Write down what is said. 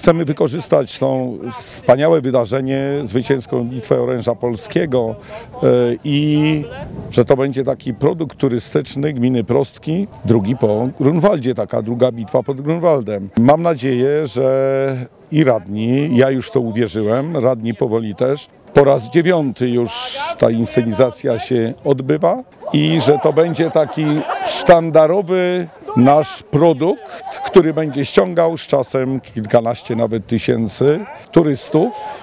Chcemy wykorzystać to wspaniałe wydarzenie, zwycięską bitwę oręża polskiego i że to będzie taki produkt turystyczny gminy Prostki, drugi po Grunwaldzie, taka druga bitwa pod Grunwaldem. Mam nadzieję, że i radni, ja już w to uwierzyłem, radni powoli też, po raz 9 już ta inscenizacja się odbywa i że to będzie taki sztandarowy nasz produkt, który będzie ściągał z czasem kilkanaście nawet tysięcy turystów.